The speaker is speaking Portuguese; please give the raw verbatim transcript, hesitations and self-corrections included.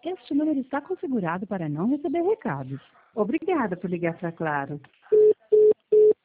Este número está configurado para não receber recados. Obrigada por ligar para Claro.